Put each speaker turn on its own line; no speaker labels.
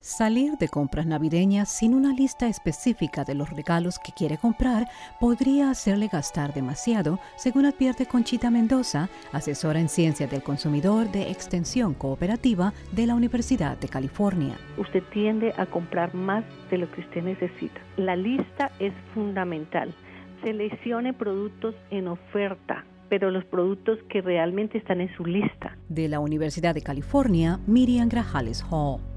Salir de compras navideñas sin una lista específica de los regalos que quiere comprar podría hacerle gastar demasiado, según advierte Conchita Mendoza, asesora en Ciencias del Consumidor de Extensión Cooperativa de la Universidad de California.
Usted tiende a comprar más de lo que usted necesita. La lista es fundamental. Seleccione productos en oferta, pero los productos que realmente están en su lista.
De la Universidad de California, Miriam Grajales Hall.